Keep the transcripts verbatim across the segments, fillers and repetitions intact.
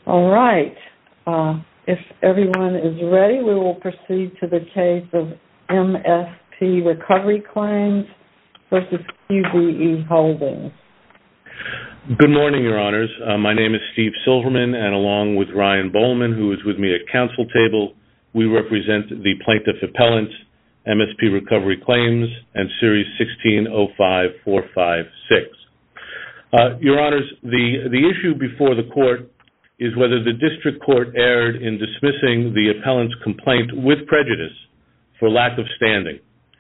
All right. Uh, if everyone is ready, we will proceed to the case of M S P Recovery Claims versus Q B E Holdings. Good morning, Your Honors. Uh, my name is Steve Silverman, and along with Ryan Bowman, who is with me at council table, we represent the plaintiff appellants, M S P Recovery Claims, and Series sixteen oh five four five six. Uh, Your Honors, the, the issue before the court is whether the district court erred in dismissing the appellant's complaint with prejudice for lack of standing.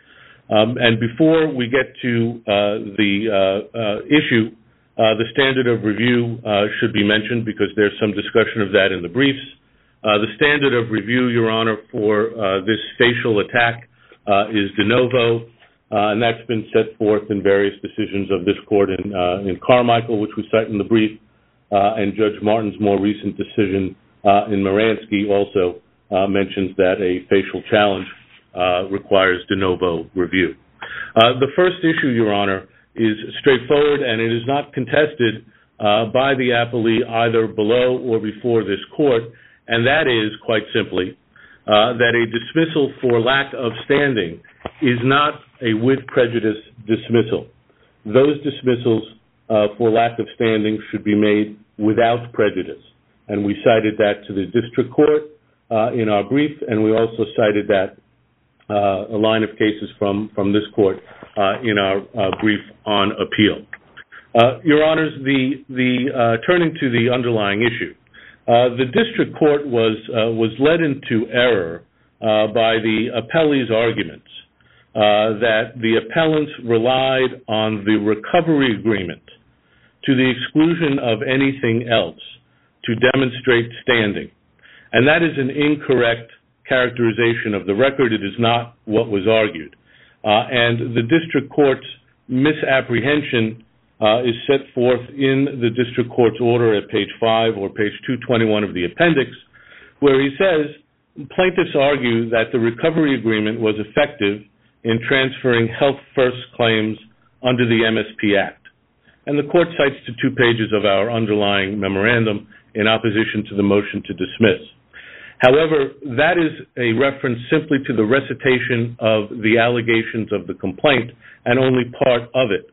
Um, and before we get to uh, the uh, uh, issue, uh, the standard of review uh, should be mentioned because there's some discussion of that in the briefs. Uh, the standard of review, Your Honor, for uh, this facial attack uh, is de novo, uh, and that's been set forth in various decisions of this court in, uh, in Carmichael, which we cite in the brief, uh, and Judge Martin's more recent decision uh, in Moransky also uh, mentions that a facial challenge uh, requires de novo review. Uh, the first issue, Your Honor, is straightforward, and it is not contested uh, by the appellee either below or before this court, and that is, quite simply, uh, that a dismissal for lack of standing is not a with prejudice dismissal. Those dismissals uh, for lack of standing should be made without prejudice, and we cited that to the district court uh, in our brief, and we also cited that uh, a line of cases from, from this court uh, in our uh, brief on appeal. Uh, Your Honors, the, the uh, turning to the underlying issue, Uh, the district court was uh, was led into error uh, by the appellee's arguments uh, that the appellants relied on the recovery agreement to the exclusion of anything else to demonstrate standing. And that is an incorrect characterization of the record. It is not what was argued. Uh, and the district court's misapprehension Uh, is set forth in the district court's order at page five or page two twenty-one of the appendix, where he says, plaintiffs argue that the recovery agreement was effective in transferring Health First claims under the M S P Act. And the court cites to two pages of our underlying memorandum in opposition to the motion to dismiss. However, that is a reference simply to the recitation of the allegations of the complaint and only part of it.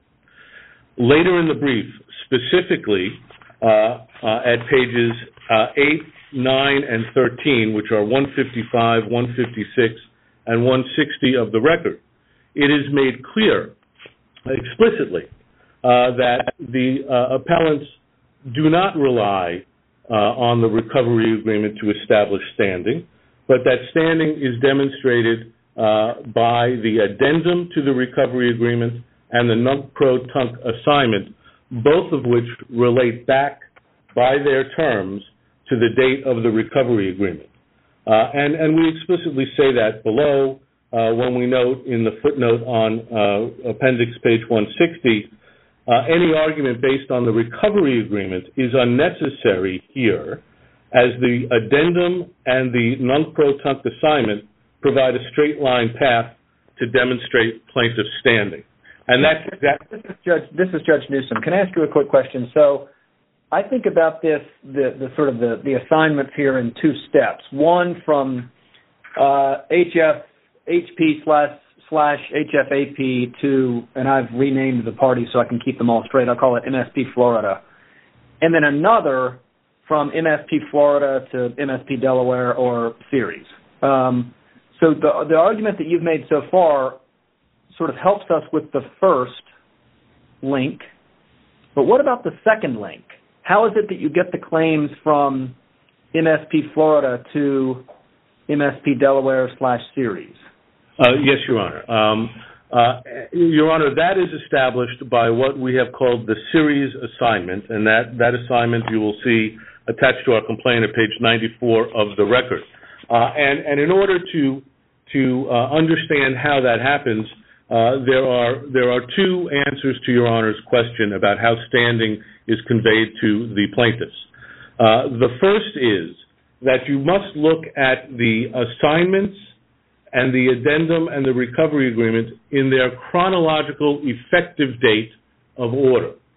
Later in the brief, specifically uh, uh, at pages uh, eight, nine, and thirteen, which are one fifty-five, one fifty-six, and one sixty of the record, it is made clear explicitly uh, that the uh, appellants do not rely uh, on the recovery agreement to establish standing, but that standing is demonstrated uh, by the addendum to the recovery agreement and the nunc-pro-tunc assignment, both of which relate back by their terms to the date of the recovery agreement. Uh, and, and we explicitly say that below uh, when we note in the footnote on uh, appendix page one sixty, uh, any argument based on the recovery agreement is unnecessary here, as the addendum and the nunc-pro-tunc assignment provide a straight line path to demonstrate plaintiff's standing. And that's that. This is Judge. This is Judge Newsom. Can I ask you a quick question? So, I think about this, the, the sort of the, the assignments here in two steps. One from uh, H F H P slash slash H F A P to, and I've renamed the party so I can keep them all straight. I'll call it M S P Florida, and then another from M S P Florida to M S P Delaware or Series. Um, so the the argument that you've made so far sort of helps us with the first link, but what about the second link? How is it that you get the claims from M S P Florida to M S P Delaware slash Series? Uh, yes, Your Honor. Um, uh, Your Honor, that is established by what we have called the Series assignment, and that, that assignment you will see attached to our complaint at page ninety-four of the record. Uh, and, and in order to, to uh, understand how that happens, Uh, there are there are two answers to Your Honor's question about how standing is conveyed to the plaintiffs. Uh, the first is that you must look at the assignments and the addendum and the recovery agreement in their chronological effective date of order.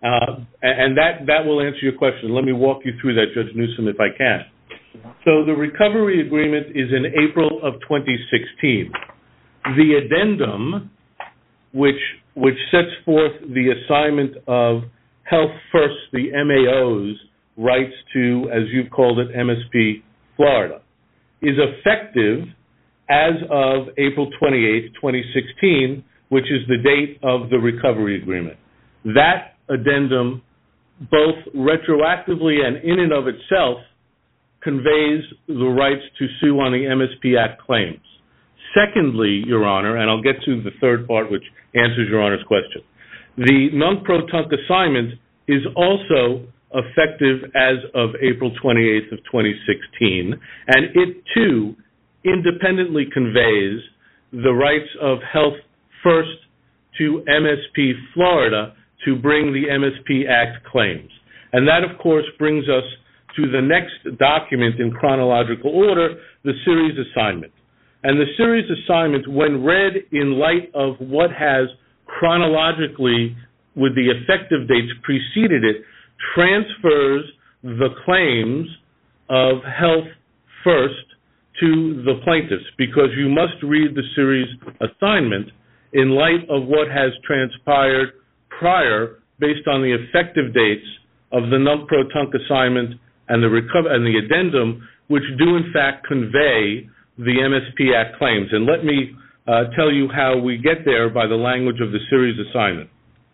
Uh, and that, that will answer your question. Let me walk you through that, Judge Newsom, if I can. So the recovery agreement is in April of twenty sixteen. The addendum, which which sets forth the assignment of Health First, the M A O's rights to, as you've called it, M S P Florida, is effective as of April twenty-eighth, twenty sixteen, which is the date of the recovery agreement. That addendum, both retroactively and in and of itself, conveys the rights to sue on the M S P Act claims. Secondly, Your Honor, and I'll get to the third part, which answers Your Honor's question, the non-pro-tunc assignment is also effective as of April twenty-eighth of twenty sixteen, and it, too, independently conveys the rights of Health First to M S P Florida to bring the M S P Act claims. And that, of course, brings us to the next document in chronological order, the series assignment. And the series assignment, when read in light of what has chronologically, with the effective dates preceded it, transfers the claims of Health First to the plaintiffs, because you must read the series assignment in light of what has transpired prior based on the effective dates of the non-pro-tunc assignment and the recover and the addendum, which do in fact convey the M S P Act claims. And let me uh, tell you how we get there by the language of the series assignment.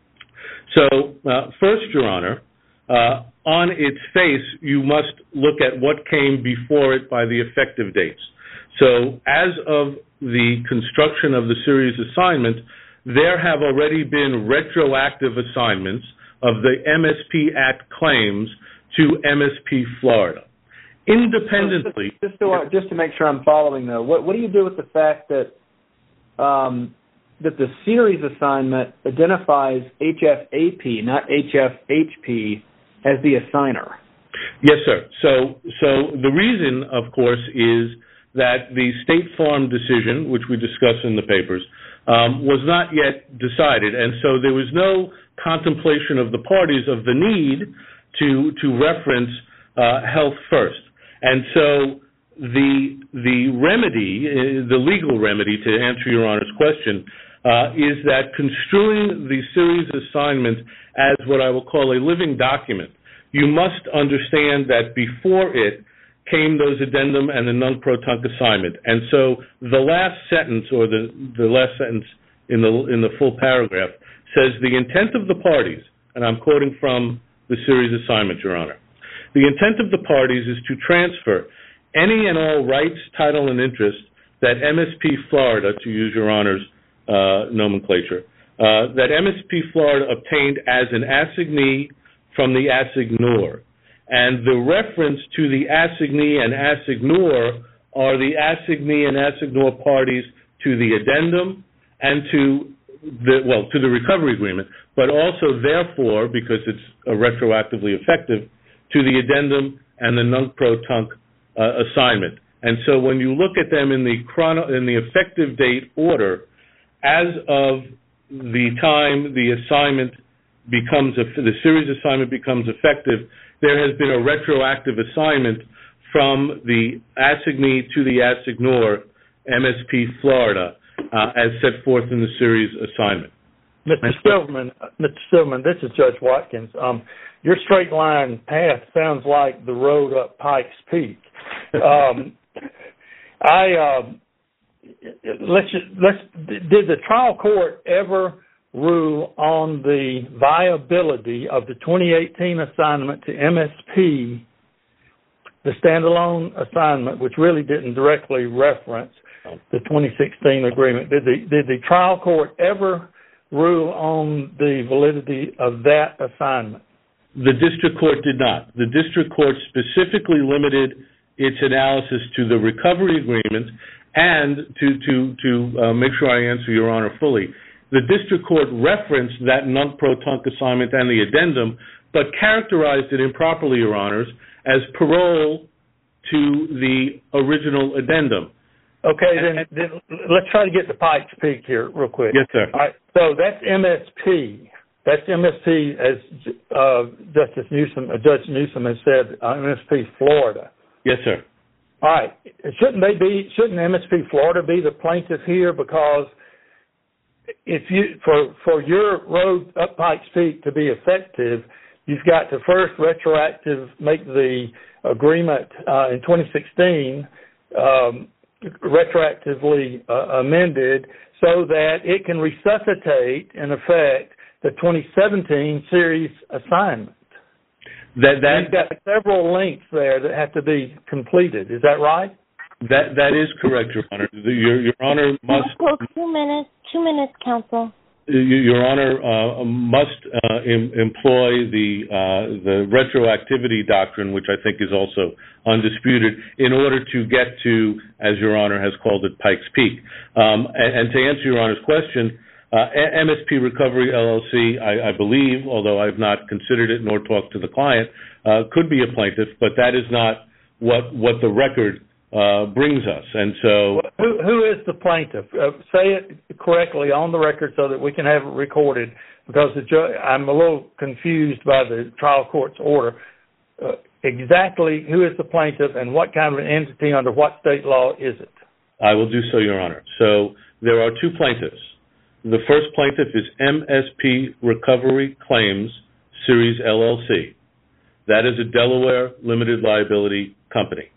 So uh, first, Your Honor, uh, on its face, you must look at what came before it by the effective dates. So as of the construction of the series assignment, there have already been retroactive assignments of the M S P Act claims to M S P Florida. Independently... Just, just, to, just to make sure I'm following, though, what, what do you do with the fact that um, that the series assignment identifies H F A P, not H F H P, as the assigner? Yes, sir. So, so the reason, of course, is that the State Farm decision, which we discuss in the papers, um, was not yet decided, and so there was no contemplation of the parties of the need to to reference uh, Health First. And so the the remedy, uh, the legal remedy, to answer Your Honor's question, uh, is that construing the series assignment as what I will call a living document, you must understand that before it came those addendum and the non-pro-tunc assignment. And so the last sentence, or the, the last sentence in the in the full paragraph, says the intent of the parties, and I'm quoting from the series assignment, Your Honor, the intent of the parties is to transfer any and all rights, title, and interest that M S P Florida, to use Your Honor's uh, nomenclature, uh, that M S P Florida obtained as an assignee from the assignor. And the reference to the assignee and assignor are the assignee and assignor parties to the addendum and to the, well, to the recovery agreement, but also, therefore, because it's uh, retroactively effective, to the addendum and the non-pro-tunc uh, assignment. And so when you look at them in the chrono, in the effective date order, as of the time the assignment becomes, a, the series assignment becomes effective, there has been a retroactive assignment from the assignee to the assignor, M S P Florida, uh, as set forth in the series assignment. Mister Silverman, Mister Silverman, this is Judge Watkins. Um, your straight line path sounds like the road up Pikes Peak. Um, I uh, let's just, let's did the trial court ever rule on the viability of the twenty eighteen assignment to M S P, the standalone assignment, which really didn't directly reference the twenty sixteen agreement? Did the did the trial court ever rule on the validity of that assignment? The district court did not. The district court specifically limited its analysis to the recovery agreement, and to to to uh, make sure I answer Your Honor fully, the district court referenced that non-pro-tunc assignment and the addendum, but characterized it improperly, Your Honors, as parole to the original addendum. Okay, then, then let's try to get to Pikes Peak here real quick. Yes, sir. All right, so that's M S P, That's M S P, as uh, Justice Newsom, uh, Judge Newsom has said, uh, M S P Florida. Yes, sir. All right. Shouldn't they be? Shouldn't M S P Florida be the plaintiff here? Because if you for for your road up Pikes Peak to be effective, you've got to first retroactive make the agreement uh, in twenty sixteen um, retroactively uh, amended so that it can resuscitate, in effect, the twenty seventeen series assignment. That that You've got several links there that have to be completed. Is that right? That that is correct, Your Honor. The, your Your Honor must two minutes. Two minutes, counsel. Your Honor uh, must uh, em- employ the uh, the retroactivity doctrine, which I think is also undisputed, in order to get to, as Your Honor has called it, Pikes Peak. Um, and, and to answer Your Honor's question, uh, M S P Recovery L L C, I, I believe, although I've not considered it nor talked to the client, uh, could be a plaintiff, but that is not what what the record uh, brings us. And so, who who is the plaintiff? Uh, say it correctly on the record so that we can have it recorded. Because the ju- I'm a little confused by the trial court's order. Uh, exactly who is the plaintiff and what kind of an entity under what state law is it? I will do so, Your Honor. So there are two plaintiffs. The first plaintiff is M S P Recovery Claims Series L L C. That is a Delaware limited liability company.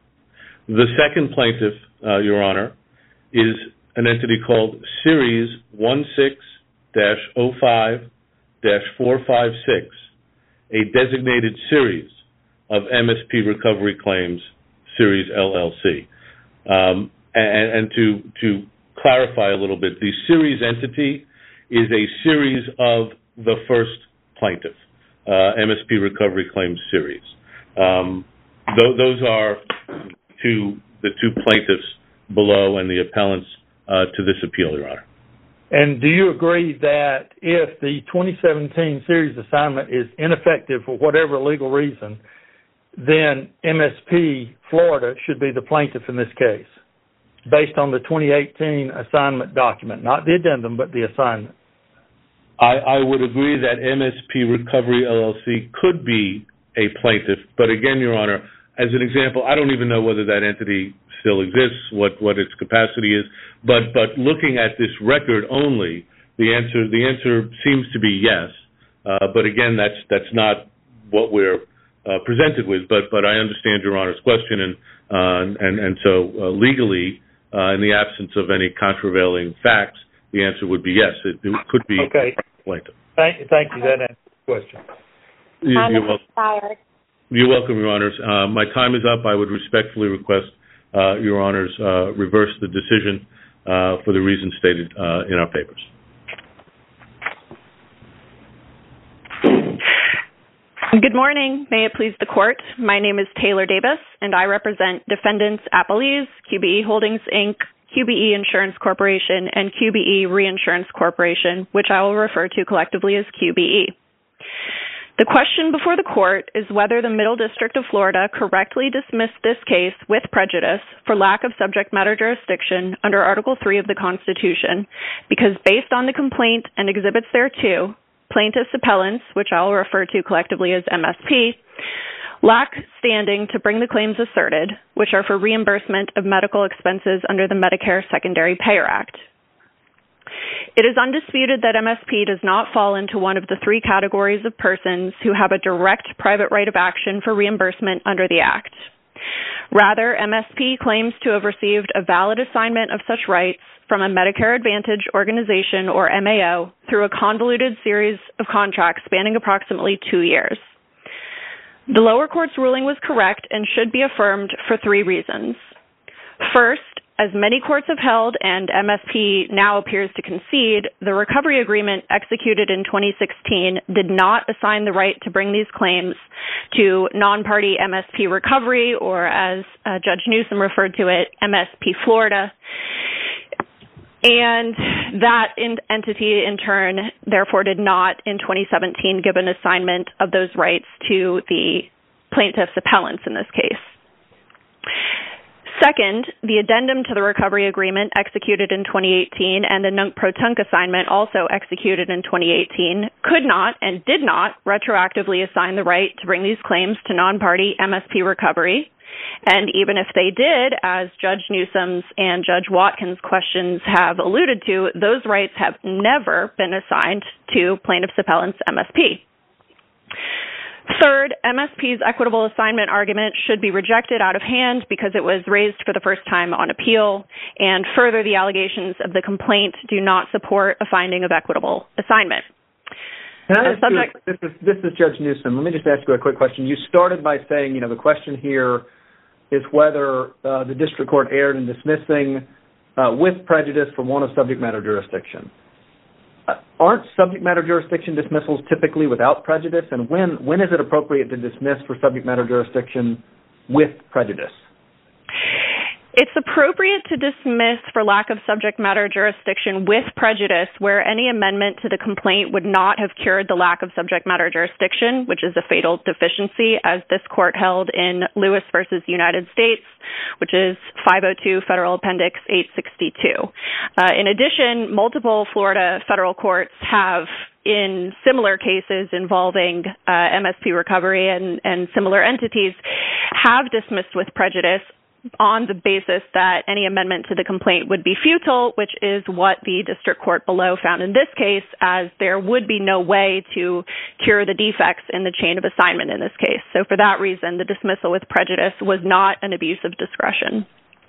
The second plaintiff, uh, Your Honor, is an entity called Series one six dash oh five dash four five six, a designated series of M S P Recovery Claims Series L L C. Um, and and to, to clarify a little bit, the series entity is a series of the first plaintiff, uh, M S P Recovery Claims Series. Um, th- those are two, the two plaintiffs below and the appellants uh, to this appeal, Your Honor. And do you agree that if the twenty seventeen series assignment is ineffective for whatever legal reason, then M S P Florida should be the plaintiff in this case, based on the twenty eighteen assignment document, not the addendum, but the assignment? I, I would agree that M S P Recovery L L C could be a plaintiff, but again, Your Honor, as an example, I don't even know whether that entity still exists, what, what its capacity is, but but looking at this record only, the answer the answer seems to be yes. Uh, but again, that's that's not what we're uh, presented with. But but I understand Your Honor's question, and uh, and and so uh, legally, uh, in the absence of any contravailing facts, the answer would be yes. It, it could be okay. Plaintiff. Thank thank you. That answers the question. You, Time you're is welcome. expired. You're welcome, Your Honors. Uh, my time is up. I would respectfully request uh, Your Honors uh, reverse the decision uh, for the reasons stated uh, in our papers. Good morning. May it please the Court. My name is Taylor Davis, and I represent Defendants Appellees, Q B E Holdings, Incorporated, Q B E Insurance Corporation, and Q B E Reinsurance Corporation, which I will refer to collectively as Q B E. The question before the Court is whether the Middle District of Florida correctly dismissed this case with prejudice for lack of subject matter jurisdiction under Article three of the Constitution, because based on the complaint and exhibits thereto, plaintiffs' appellants, which I will refer to collectively as M S P, lack standing to bring the claims asserted, which are for reimbursement of medical expenses under the Medicare Secondary Payer Act. It is undisputed that M S P does not fall into one of the three categories of persons who have a direct private right of action for reimbursement under the Act. Rather, M S P claims to have received a valid assignment of such rights from a Medicare Advantage organization, or M A O, through a convoluted series of contracts spanning approximately two years. The lower court's ruling was correct and should be affirmed for three reasons. First, as many courts have held and M S P now appears to concede, the recovery agreement executed in twenty sixteen did not assign the right to bring these claims to non-party M S P Recovery, or as uh, Judge Newsom referred to it, M S P Florida. And that in- entity, in turn, therefore did not, in twenty seventeen, give an assignment of those rights to the plaintiff's appellants in this case. Second, the addendum to the recovery agreement executed in twenty eighteen and the Nunc-Pro-Tunc assignment also executed in twenty eighteen could not and did not retroactively assign the right to bring these claims to non-party M S P recovery. And even if they did, as Judge Newsom's and Judge Watkins' questions have alluded to, those rights have never been assigned to plaintiff's appellant's M S P. Third, M S P's equitable assignment argument should be rejected out of hand because it was raised for the first time on appeal, and further, the allegations of the complaint do not support a finding of equitable assignment. Can I ask subject- you, this, is, this is Judge Newsom. Let me just ask you a quick question. You started by saying, you know, the question here is whether uh, the district court erred in dismissing uh, with prejudice for one of subject matter jurisdiction. Uh, aren't subject matter jurisdiction dismissals typically without prejudice? And when when is it appropriate to dismiss for subject matter jurisdiction with prejudice? It's appropriate to dismiss for lack of subject matter jurisdiction with prejudice where any amendment to the complaint would not have cured the lack of subject matter jurisdiction, which is a fatal deficiency, as this court held in Lewis versus United States, which is five oh two Federal Appendix eight sixty-two. Uh, in addition, multiple Florida federal courts have, in similar cases involving uh, M S P recovery and, and similar entities, have dismissed with prejudice on the basis that any amendment to the complaint would be futile, which is what the district court below found in this case, as there would be no way to cure the defects in the chain of assignment in this case. So for that reason, the dismissal with prejudice was not an abuse of discretion.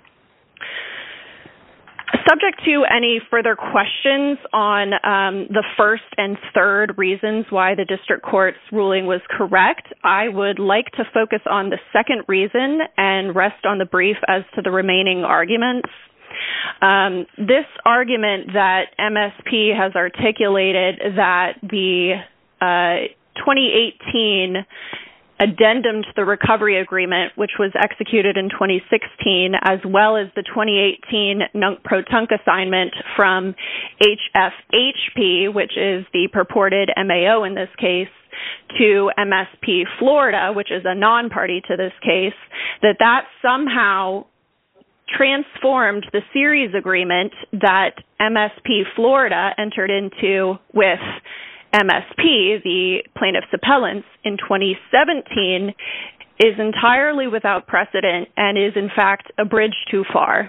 Subject to any further questions on um, the first and third reasons why the district court's ruling was correct, I would like to focus on the second reason and rest on the brief as to the remaining arguments. Um, this argument that M S P has articulated that the uh, twenty eighteen addendum to the recovery agreement, which was executed in twenty sixteen, as well as the twenty eighteen Nunc-Pro-Tunc assignment from H F H P, which is the purported M A O in this case, to M S P Florida, which is a non-party to this case, that that somehow transformed the series agreement that M S P Florida entered into with M S P, the plaintiff's appellants, in twenty seventeen is entirely without precedent and is, in fact, a bridge too far.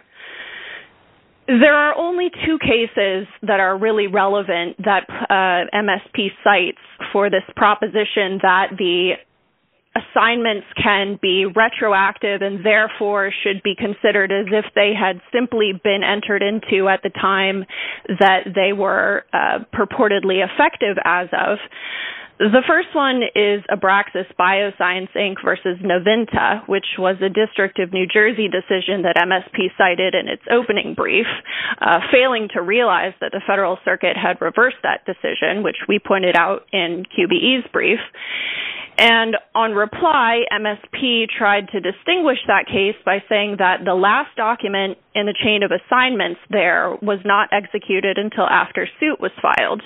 There are only two cases that are really relevant that uh, M S P cites for this proposition that the assignments can be retroactive and therefore should be considered as if they had simply been entered into at the time that they were uh, purportedly effective as of. The first one is Abraxas Bioscience, Incorporated versus Navinta, which was a District of New Jersey decision that M S P cited in its opening brief, uh, failing to realize that the Federal Circuit had reversed that decision, which we pointed out in Q B E's brief. And on reply, M S P tried to distinguish that case by saying that the last document in the chain of assignments there was not executed until after suit was filed.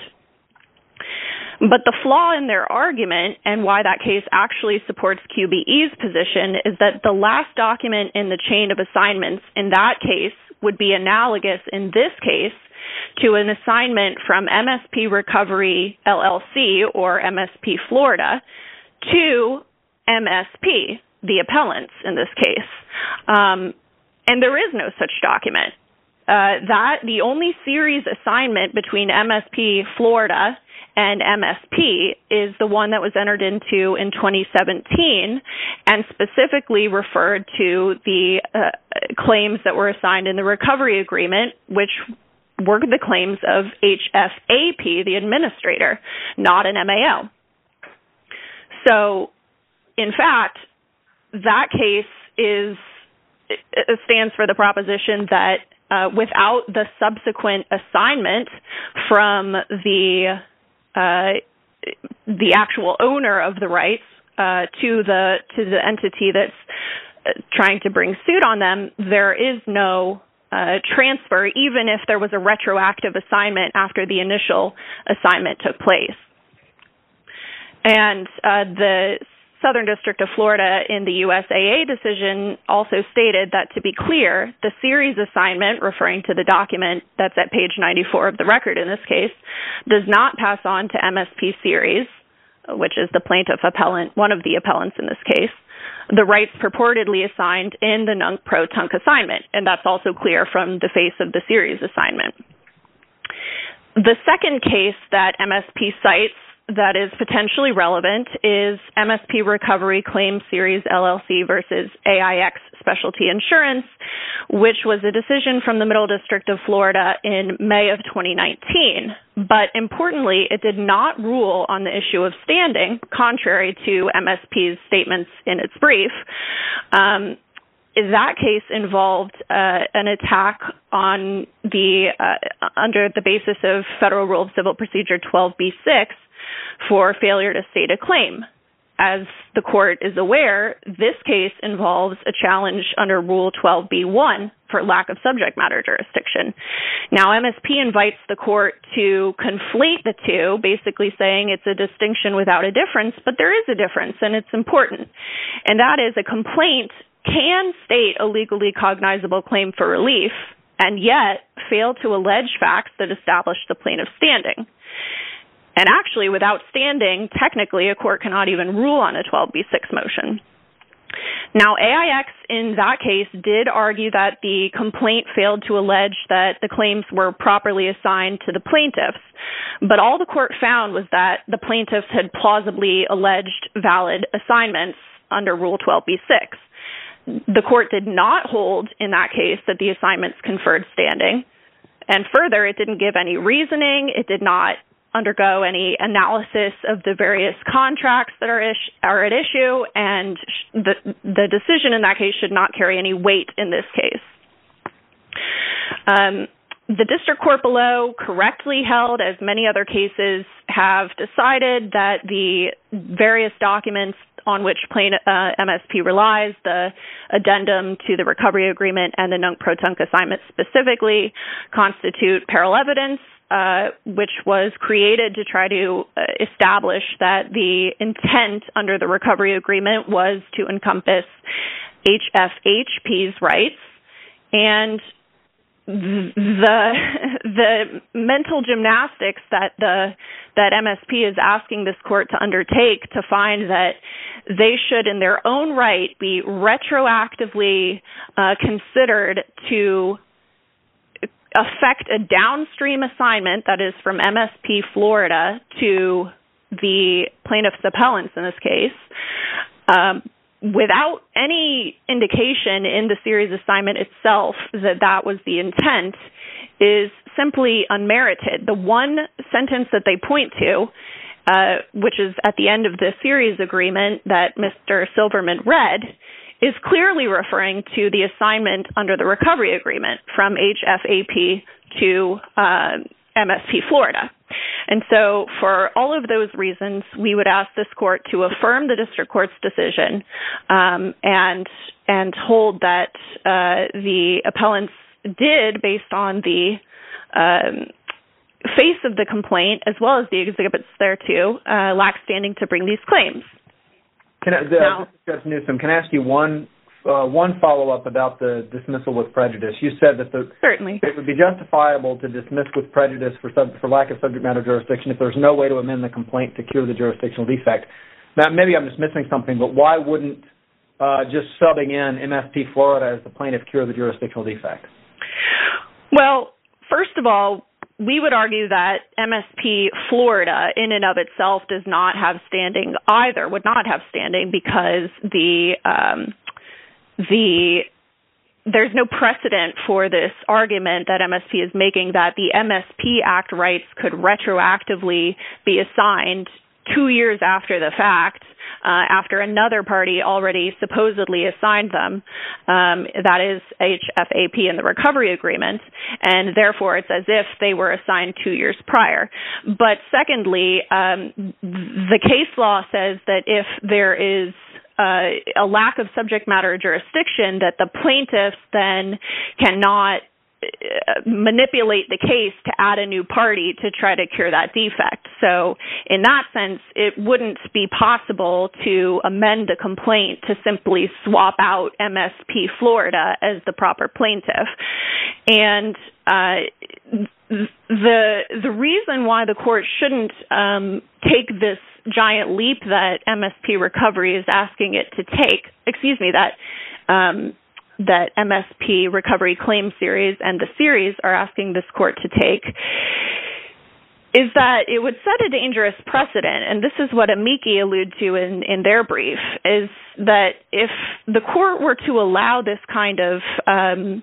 But the flaw in their argument, and why that case actually supports Q B E's position, is that the last document in the chain of assignments in that case would be analogous in this case to an assignment from M S P Recovery L L C, or M S P Florida, to M S P, the appellants in this case. Um, and there is no such document. Uh, that the only series assignment between M S P Florida and M S P is the one that was entered into in twenty seventeen and specifically referred to the uh, claims that were assigned in the recovery agreement, which were the claims of H F A P, the administrator, not an M A O. So, in fact, that case is it stands for the proposition that uh, without the subsequent assignment from the uh, the actual owner of the rights uh, to the to the entity that's trying to bring suit on them, there is no uh, transfer, even if there was a retroactive assignment after the initial assignment took place. And uh, the Southern District of Florida in the U S A A decision also stated that, to be clear, the series assignment, referring to the document that's at page ninety-four of the record in this case, does not pass on to M S P Series, which is the plaintiff appellant, one of the appellants in this case, the rights purportedly assigned in the nunc-pro-tunc assignment, and that's also clear from the face of the series assignment. The second case that M S P cites that is potentially relevant is M S P Recovery Claim Series L L C versus A I X Specialty Insurance, which was a decision from the Middle District of Florida in May of twenty nineteen. But importantly, it did not rule on the issue of standing, contrary to M S P's statements in its brief. Um, that case involved uh, an attack on the uh, under the basis of Federal Rule of Civil Procedure twelve B six for failure to state a claim. As the court is aware, this case involves a challenge under Rule twelve B one for lack of subject matter jurisdiction. Now, M S P invites the court to conflate the two, basically saying it's a distinction without a difference, but there is a difference, and it's important. And that is, a complaint can state a legally cognizable claim for relief and yet fail to allege facts that establish the plaintiff's standing. And actually, without standing, technically, a court cannot even rule on a twelve B six motion. Now, A I X in that case did argue that the complaint failed to allege that the claims were properly assigned to the plaintiffs, but all the court found was that the plaintiffs had plausibly alleged valid assignments under Rule twelve B six. The court did not hold in that case that the assignments conferred standing, and further, it didn't give any reasoning. It did not undergo any analysis of the various contracts that are, ish, are at issue, and the, the decision in that case should not carry any weight in this case. Um, the district court below correctly held, as many other cases have decided, that the various documents on which plain, uh, M S P relies, the addendum to the recovery agreement and the nunc-pro-tunc assignment specifically, constitute parallel evidence, Uh, which was created to try to uh, establish that the intent under the recovery agreement was to encompass H F H P's rights, and the the mental gymnastics that the that M S P is asking this court to undertake to find that they should, in their own right, be retroactively uh, considered to affect a downstream assignment, that is from M S P Florida to the plaintiff's appellants in this case, um, without any indication in the series assignment itself that that was the intent, is simply unmerited. The one sentence that they point to, uh, which is at the end of the series agreement that Mister Silverman read, is clearly referring to the assignment under the recovery agreement from H F A P to uh, M S P Florida. And so for all of those reasons, we would ask this court to affirm the district court's decision um, and and hold that uh, the appellants did, based on the um, face of the complaint, as well as the exhibits thereto, uh, lack standing to bring these claims. Can I, the, now, Judge Newsom, can I ask you one uh, one follow-up about the dismissal with prejudice? You said that the, certainly it would be justifiable to dismiss with prejudice for sub, for lack of subject matter jurisdiction if there's no way to amend the complaint to cure the jurisdictional defect. Now, maybe I'm just missing something, but why wouldn't uh, just subbing in M S P Florida as the plaintiff cure the jurisdictional defect? Well, first of all, we would argue that M S P Florida in and of itself does not have standing either, would not have standing, because the um, the there's no precedent for this argument that M S P is making that the M S P Act rights could retroactively be assigned two years after the fact, uh, after another party already supposedly assigned them, um, that is H F A P in the recovery agreement, and therefore it's as if they were assigned two years prior. But secondly, um, the case law says that if there is uh, a lack of subject matter jurisdiction, that the plaintiffs then cannot manipulate the case to add a new party to try to cure that defect. So in that sense, it wouldn't be possible to amend the complaint to simply swap out M S P Florida as the proper plaintiff. And uh, the the reason why the court shouldn't um, take this giant leap that M S P Recovery is asking it to take, excuse me, that um, that M S P Recovery Claim Series and the series are asking this court to take, is that it would set a dangerous precedent, and this is what amici allude to in, in their brief, is that if the court were to allow this kind of um,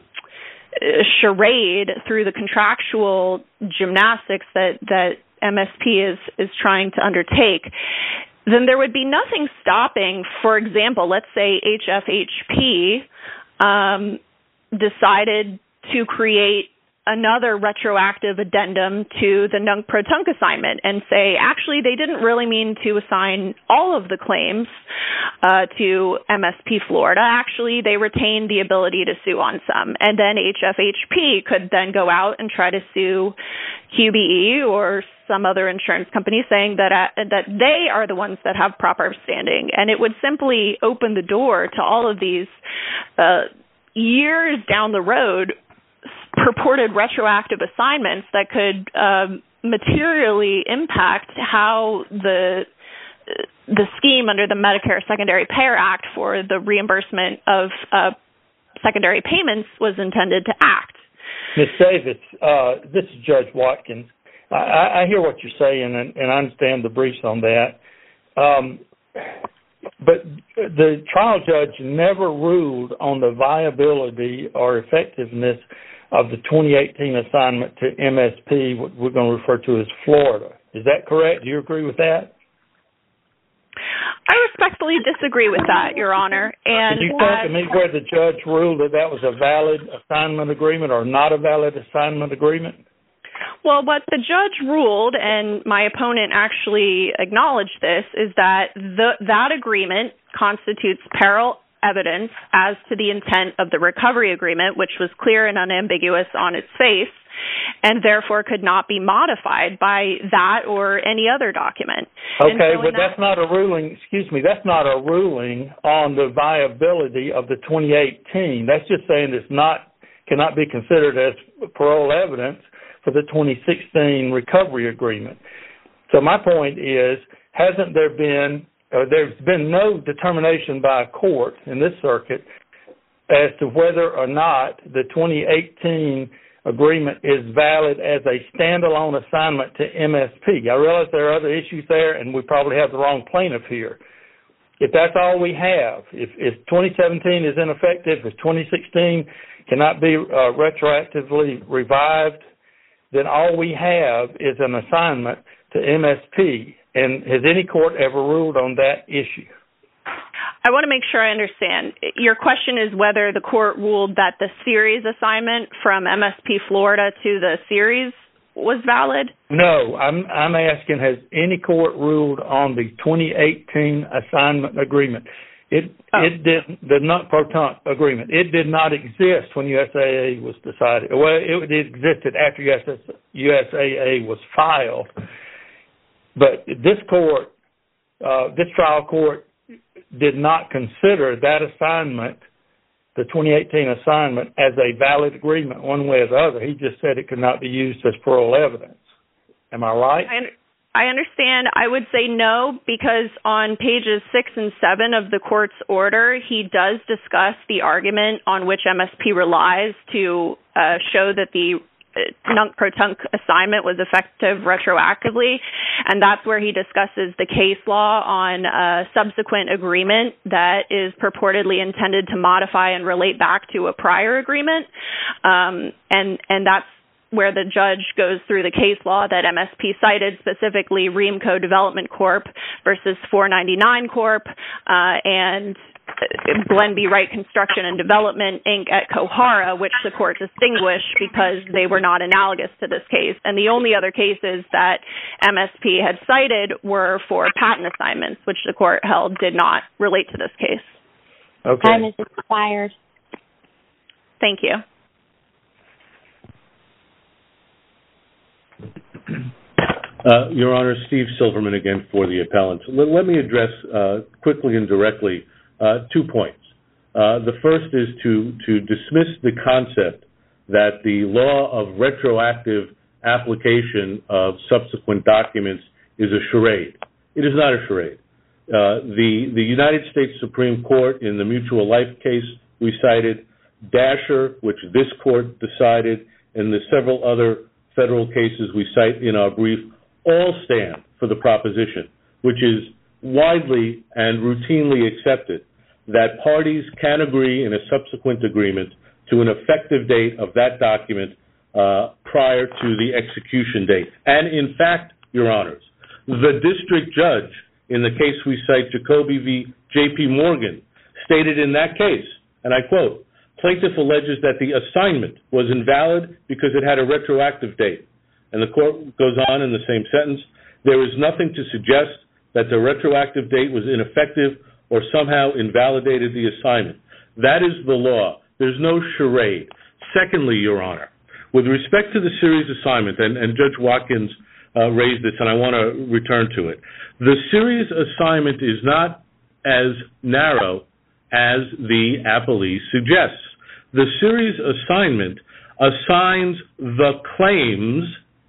charade through the contractual gymnastics that, that M S P is, is trying to undertake, then there would be nothing stopping, for example, let's say H F H P um, decided to create another retroactive addendum to the Nunc-Pro-Tunc assignment and say, actually, they didn't really mean to assign all of the claims uh, to M S P Florida. Actually, they retained the ability to sue on some. And then H F H P could then go out and try to sue Q B E or some other insurance company saying that uh, that they are the ones that have proper standing. And it would simply open the door to all of these uh, years down the road purported retroactive assignments that could um, materially impact how the the scheme under the Medicare Secondary Payer Act for the reimbursement of uh, secondary payments was intended to act. Miz Davis, uh, this is Judge Watkins. I, I hear what you're saying, and, and I understand the briefs on that. Um, but the trial judge never ruled on the viability or effectiveness of the twenty eighteen assignment to M S P, what we're going to refer to as Florida. Is that correct? Do you agree with that? I respectfully disagree with that, Your Honor. And Could you talk to me where the judge ruled that that was a valid assignment agreement or not a valid assignment agreement? Well, what the judge ruled, and my opponent actually acknowledged this, is that the, that agreement constitutes peril evidence as to the intent of the recovery agreement, which was clear and unambiguous on its face, and therefore could not be modified by that or any other document. Okay, so but that, that's not a ruling, excuse me, that's not a ruling on the viability of the twenty eighteen. That's just saying it's not, cannot be considered as parole evidence for the twenty sixteen recovery agreement. So my point is, hasn't there been Uh, there's been no determination by a court in this circuit as to whether or not the twenty eighteen agreement is valid as a standalone assignment to M S P. I realize there are other issues there, and we probably have the wrong plaintiff here. If that's all we have, if, if twenty seventeen is ineffective, if twenty sixteen cannot be uh, retroactively revived, then all we have is an assignment to M S P. And has any court ever ruled on that issue? I want to make sure I understand. Your question is whether the court ruled that the series assignment from M S P Florida to the series was valid? No, I'm I'm asking, has any court ruled on the twenty eighteen assignment agreement? It oh. it did the Nunc-Pro-Tunc agreement. It did not exist when U S A A was decided. Well, it, it existed after U S A A was filed. But this court, uh, this trial court, did not consider that assignment, the twenty eighteen assignment, as a valid agreement one way or the other. He just said it could not be used as parole evidence. Am I right? I, I understand. I would say no, because on pages six and seven of the court's order, he does discuss the argument on which M S P relies to uh, show that the Nunc-Pro-Tunc assignment was effective retroactively, and that's where he discusses the case law on a subsequent agreement that is purportedly intended to modify and relate back to a prior agreement, um, and and that's where the judge goes through the case law that M S P cited, specifically Reamco Development Corp versus four ninety-nine Corp, uh, and Glen B. Wright Construction and Development, Incorporated at Kohara, which the court distinguished because they were not analogous to this case. And the only other cases that M S P had cited were for patent assignments, which the court held did not relate to this case. Okay. Time is expired. Thank you. Uh, Your Honor, Steve Silverman again for the appellant. Let, let me address uh, quickly and directly uh, two points. Uh, the first is to, to dismiss the concept that the law of retroactive application of subsequent documents is a charade. It is not a charade. Uh, the, the United States Supreme Court in the Mutual Life case we cited, Dasher, which this court decided, and the several other federal cases we cite in our brief, all stand for the proposition, which is widely and routinely accepted, that parties can agree in a subsequent agreement to an effective date of that document uh, prior to the execution date. And in fact, Your Honors, the district judge in the case we cite, Jacoby v. J P. Morgan, stated in that case, and I quote, "Plaintiff alleges that the assignment was invalid because it had a retroactive date." And the court goes on in the same sentence, "There is nothing to suggest that the retroactive date was ineffective or somehow invalidated the assignment." That is the law. There's no charade. Secondly, Your Honor, with respect to the series assignment, and, and Judge Watkins uh, raised this, and I want to return to it, the series assignment is not as narrow as the appellee suggests. The series assignment assigns the claims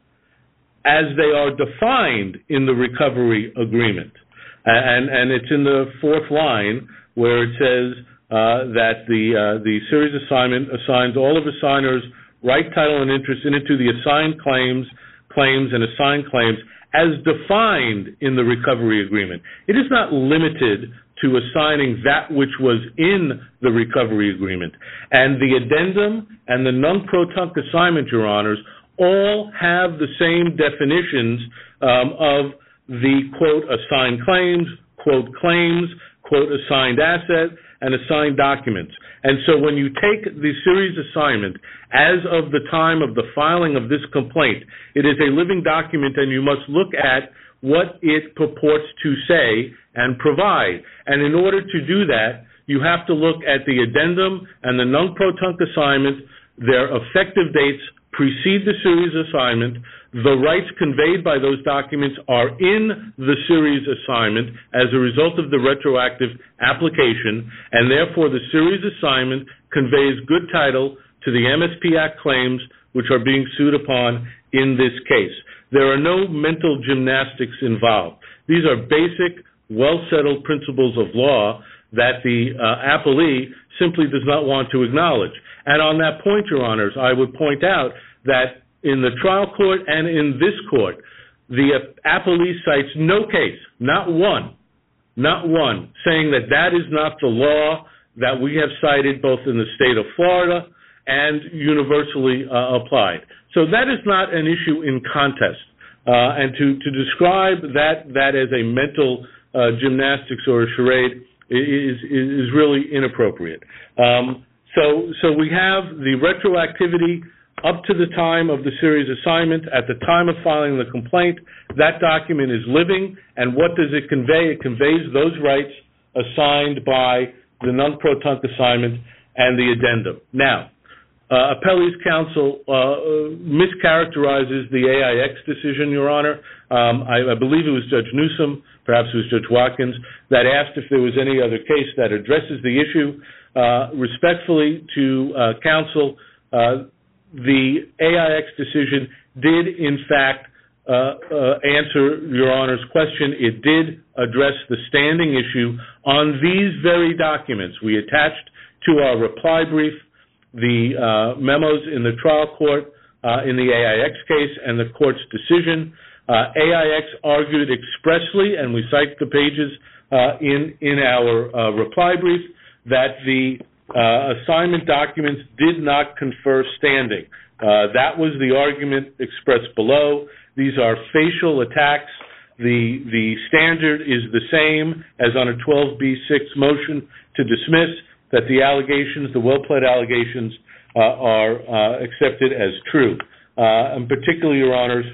as they are defined in the recovery agreement. And, and it's in the fourth line where it says uh, that the, uh, the series assignment assigns all of the assigners right, title, and interest into the assigned claims, claims, and assigned claims as defined in the recovery agreement. It is not limited to assigning that which was in the recovery agreement. And the addendum and the non-protunct assignment, Your Honors, all have the same definitions um, of the, quote, assigned claims, quote, claims, quote, assigned asset, and assigned documents. And so when you take the series assignment as of the time of the filing of this complaint, it is a living document, and you must look at what it purports to say and provide. And in order to do that, you have to look at the addendum and the non-protunct assignment. Their effective dates precede the series assignment. The rights conveyed by those documents are in the series assignment as a result of the retroactive application, and therefore the series assignment conveys good title to the M S P Act claims which are being sued upon in this case. There are no mental gymnastics involved. These are basic, well-settled principles of law that the uh, appellee simply does not want to acknowledge. And on that point, Your Honors, I would point out that in the trial court and in this court, the appellee cites no case, not one, not one, saying that that is not the law that we have cited both in the state of Florida and universally uh, applied. So that is not an issue in contest. Uh, and to, to describe that, that as a mental uh, gymnastics or a charade is, is really inappropriate. Um, so, so we have the retroactivity up to the time of the series assignment. At the time of filing the complaint, that document is living, and what does it convey? It conveys those rights assigned by the non-protunct assignment and the addendum. Now, uh, Appellee's counsel uh, mischaracterizes the A I X decision, Your Honor. Um, I, I believe it was Judge Newsom, perhaps it was Judge Watkins, that asked if there was any other case that addresses the issue. Uh, respectfully to uh, counsel, uh, the A I X decision did, in fact, uh, uh, answer Your Honor's question. It did address the standing issue on these very documents. We attached to our reply brief the uh, memos in the trial court uh, in the A I X case and the court's decision. Uh, A I X argued expressly, and we cite the pages uh, in, in our uh, reply brief, that the Uh, assignment documents did not confer standing. Uh, that was the argument expressed below. These are facial attacks. The, the standard is the same as on a twelve B six motion to dismiss, that the allegations, the well-pled allegations, uh, are uh, accepted as true. Uh, and particularly, Your Honors,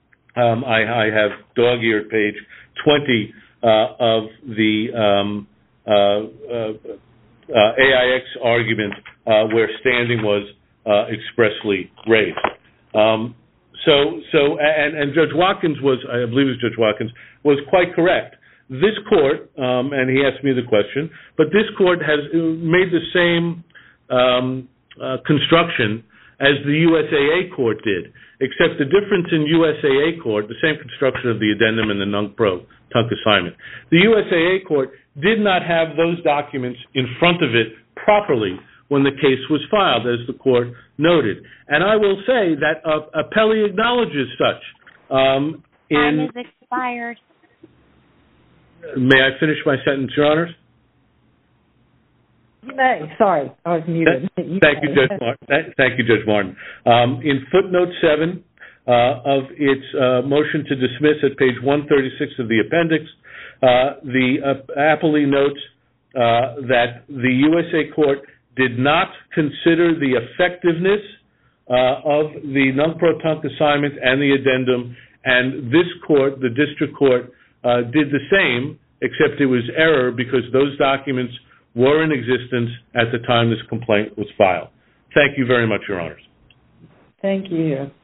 um, I, I have dog-eared page twenty uh, of the um, uh, uh, Uh, A I X argument uh, where standing was uh, expressly raised. Um, So, so, and, and Judge Watkins was, I believe it was Judge Watkins, was quite correct. This court, um, and he asked me the question, but this court has made the same um, uh, construction as the U S A A court did, except the difference in U S A A court, the same construction of the addendum and the nunc-pro tunc assignment. The U S A A court did not have those documents in front of it properly when the case was filed, as the court noted. And I will say that uh, appellee acknowledges such. Um, in, Time is expired. May I finish my sentence, Your Honors? You may. Sorry, I was muted. You thank, you, Judge Martin. Thank you, Judge Martin. Um, in footnote seven uh, of its uh, motion to dismiss at page one thirty-six of the appendix, uh, the uh, appellee notes uh, that the U S A court did not consider the effectiveness uh, of the nunc-pro-tunc assignment and the addendum, and this court, the district court, uh, did the same, except it was error because those documents were in existence at the time this complaint was filed. Thank you very much, Your Honors. Thank you.